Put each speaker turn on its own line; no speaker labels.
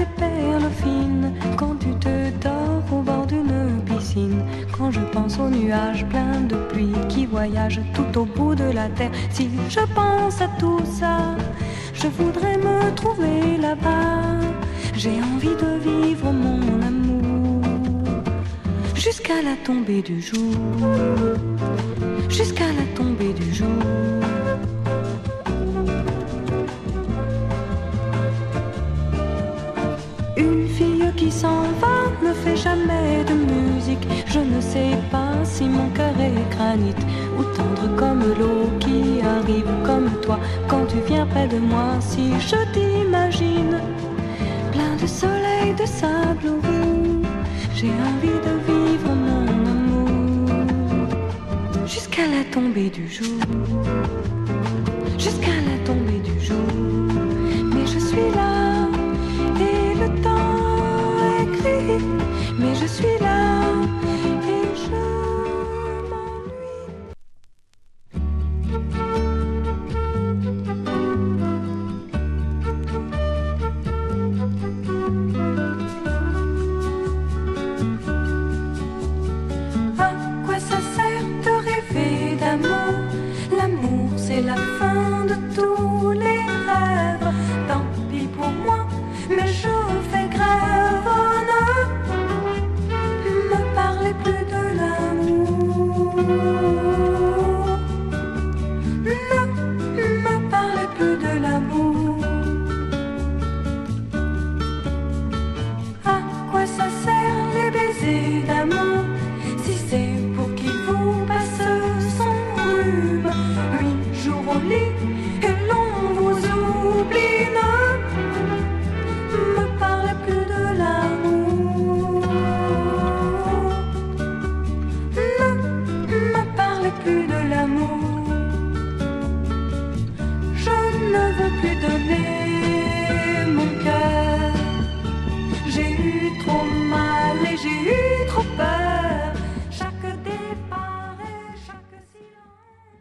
des perles fines quand tu te dors au bord d'une piscine. Quand je pense aux nuages pleins de pluie qui voyagent tout au bout de la terre, si je pense à tout ça, je voudrais me trouver là-bas. J'ai envie de vivre mon amour jusqu'à la tombée du jour, jusqu'à la tombée du jour. Une fille qui s'en va ne fait jamais de musique. Je ne sais pas si mon cœur est granit ou tendre comme l'eau qui arrive comme toi quand tu viens près de moi. Si je t'imagine plein de soleil, de sable roux, j'ai envie de vivre mon amour jusqu'à la tombée du jour, jusqu'à la tombée du jour. Mais je suis là et le temps est gris, mais je suis là et je m'ennuie. À quoi ça sert de rêver d'amour? L'amour c'est la fin de tous les rêves. Tant pis pour moi, mais je fais grève. Ne me parlez plus de l'amour. Ne me parlez plus de l'amour. À quoi ça sert les baisers d'amour si c'est pour qu'il vous passe son rhume? 8 jours au lit et l'on vous oublie. Ne me parlez plus de l'amour. Ne me parlez plus de l'amour. Je ne veux plus donner